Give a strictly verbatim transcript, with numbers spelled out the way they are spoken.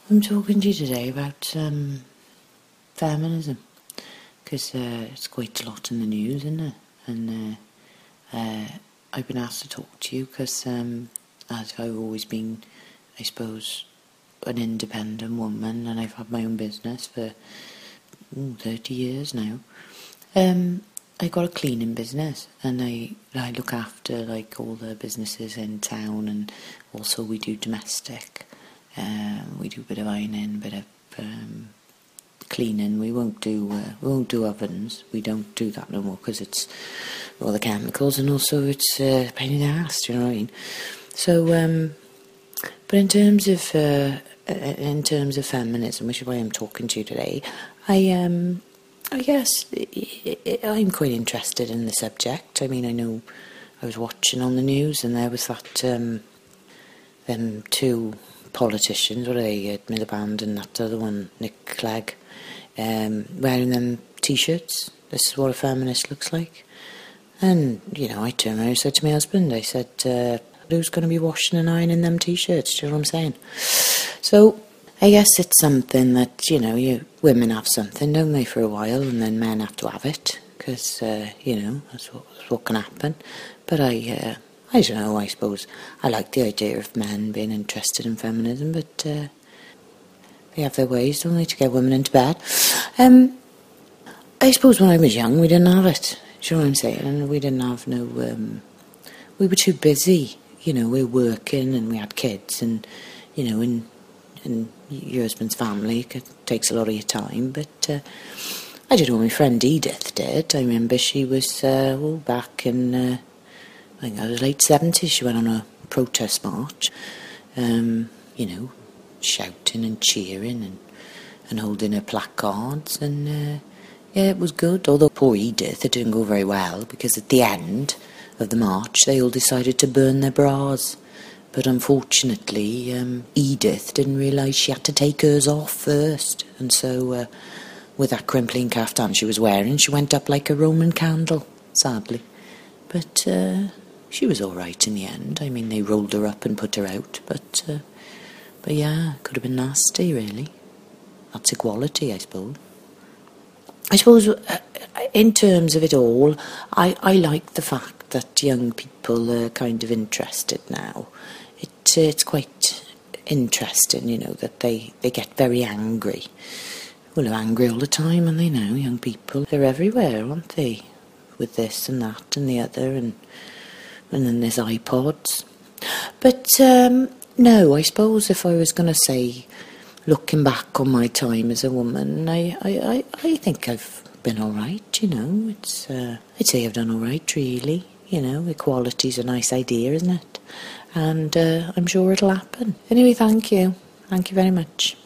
I'm talking to you today about um, feminism, because uh, it's quite a lot in the news, isn't it? And uh, uh, I've been asked to talk to you because um, as I've always been, I suppose, an independent woman, and I've had my own business for ooh, thirty years now. Um, I got a cleaning business, and I I look after like all the businesses in town, and also we do domestic. Um, we do a bit of ironing, a bit of um, cleaning. We won't do uh, we won't do ovens. We don't do that no more because it's all the chemicals, and also it's uh, a pain in the ass. Do you know what I mean? So, um, but in terms of uh, in terms of feminism, which is why I'm talking to you today, I um. I guess I'm quite interested in the subject. I mean, I know I was watching on the news and there was that, um, them two politicians, what are they, Miliband and that other one, Nick Clegg, um, wearing them T-shirts. This is what a feminist looks like. And, you know, I turned around and said to my husband, I said, uh, who's going to be washing and ironing them T-shirts? Do you know what I'm saying? So I guess it's something that, you know, you women have something, don't they, for a while, and then men have to have it, because, uh, you know, that's what, that's what can happen. But I, uh, I don't know, I suppose I like the idea of men being interested in feminism, but uh, they have their ways, don't they, to get women into bed. Um, I suppose when I was young, we didn't have it, do you know what I'm saying? And we didn't have no, um, we were too busy, you know, we were working and we had kids, and, you know, and and your husband's family it takes a lot of your time, but uh, I don't know, my friend Edith did. I remember she was uh, all back in uh, I think it was late seventies. She went on a protest march, um, you know, shouting and cheering and, and holding her placards, and uh, yeah, it was good, although poor Edith, it didn't go very well, because at the end of the march they all decided to burn their bras. But unfortunately, um, Edith didn't realise she had to take hers off first. And so, uh, with that crimpling caftan she was wearing, she went up like a Roman candle, sadly. But uh, she was all right in the end. I mean, they rolled her up and put her out. But, uh, but yeah, could have been nasty, really. That's equality, I suppose. I suppose, uh, in terms of it all, I, I like the fact that young people are kind of interested now. It, uh, it's quite interesting, you know, that they, they get very angry. Well, they're angry all the time, and they know, young people. They're everywhere, aren't they? With this and that and the other, and and then there's iPods. But, um, no, I suppose if I was going to say, looking back on my time as a woman, I, I, I, I think I've been all right, you know. It's uh, I'd say I've done all right, really. You know, equality's a nice idea, isn't it? And uh, I'm sure it'll happen. Anyway, thank you. Thank you very much.